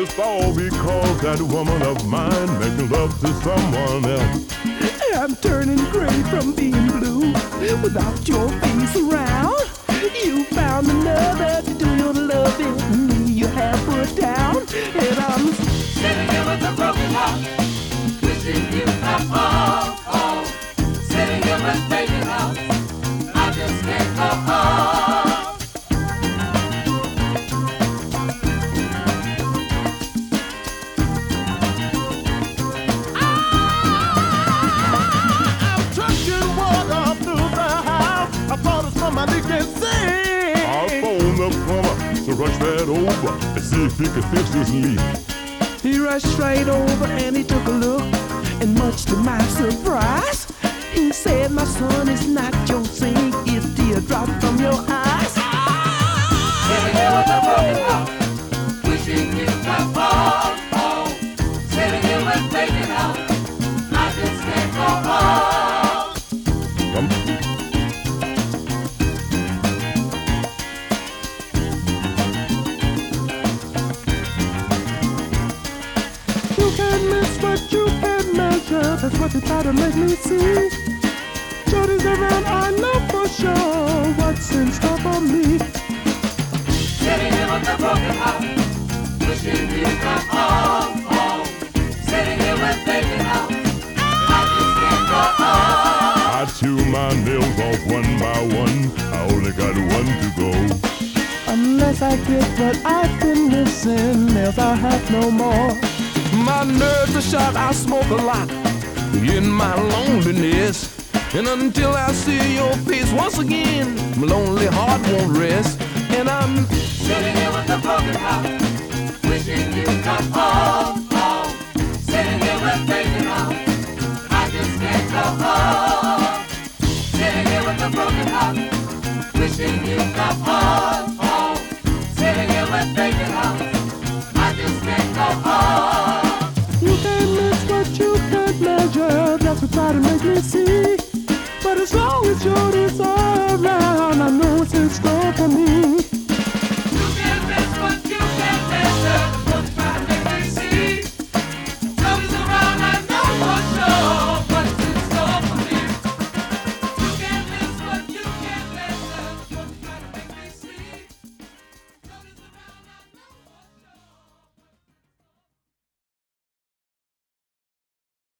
it's all because that woman of mine making love to someone else. I'm turning gray from being blue without your face around. You found another to do your loving. Me you have put down, and I'm sitting here with a broken heart, wishing you come home. Sitting here with vacant house, I just can't go home. Somebody can sing. I'll phone the plumber to rush that over and see if he can fix this leak. He rushed right over and he took a look, and much to my surprise, he said, "My son, it's not your sink, it's teardrop from your eyes." Sitting here with a broken heart, wishing you come home. Sitting here with vacant house, I just can't go home. What you can measure, that's what they try to make me see. Shorty's around, I know for sure what's in store for me. Sitting here with a broken heart, wishing you come home. Sitting here with vacant house, I just can't go home. I chew my nails off one by one, I only got one to go. Unless I get what I've been missing, nails I'll have no more. My nerves are shot, I smoke a lot in my loneliness. And until I see your face once again, my lonely heart won't rest. And I'm sitting here with a broken heart, wishing you come home. Sitting here with vacant house, I just can't go home. Sitting here with a broken heart, wishing you come home. Sitting here with vacant house, I just can't go home. You can't miss what you can't measure, that's what try to make me see. But as long as you're around, I know it's in store for me.